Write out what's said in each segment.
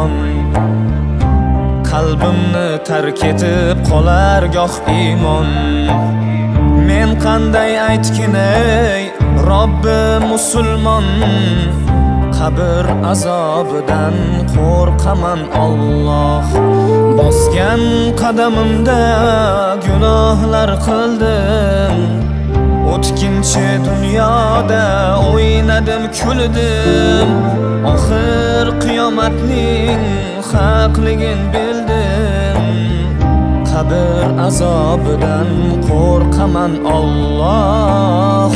iymon. Qalbimni tark etib qolar goh iymon. Men qanday aytginay Robbim musulmon. Qabr azobidan qo'rqaman Alloh. Bosgan qadamimda gunohlar qildim. O'tkinchi dunyoda o'ynadim, kuldim. Oxir qiyomatning haqligin bildim. Qabr azobidan qo'rqaman Alloh.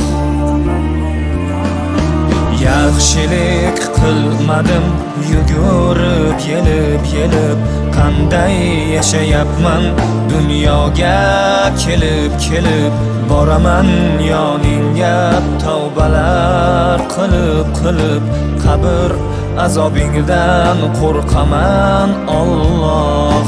Yaxshilik qilmadim, yugurib yelib qanday yashayapman dunyoga kelib boraman yoningga tavbalar qilib qabr azobingdan qo'rqaman Alloh.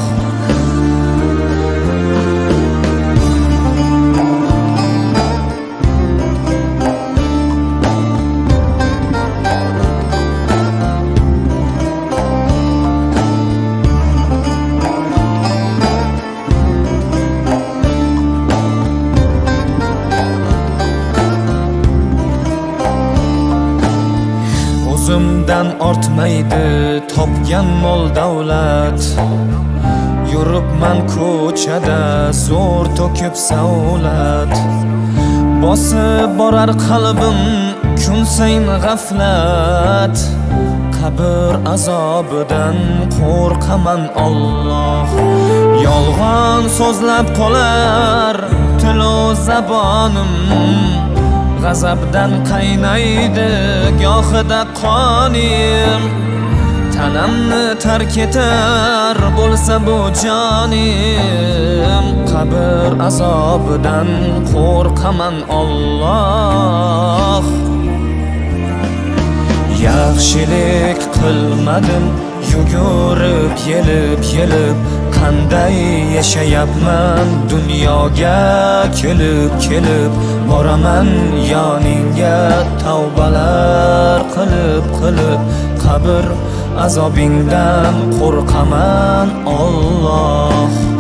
O'zimdan ortmaydi topgan mol davlat. Yuribman ko'chada zo'r to'kib savlat. Bosib borar qalbim kun sayin g'aflat. Qabr azobidan qo'rqaman Alloh. Yolg'on so'zlab qolar tilo zabonim. G'azabdan qaynaydi gohida qonim. Tanamni tark etar bo'lsa bu jonim. Qabr azobidan qo'rqaman Alloh. Yaxshilik qilmadim, yugurib yelib qanday yashayapman dunyoga kelib boraman yoningga tavbalar qilib qabr azobingdan qo'rqaman Alloh.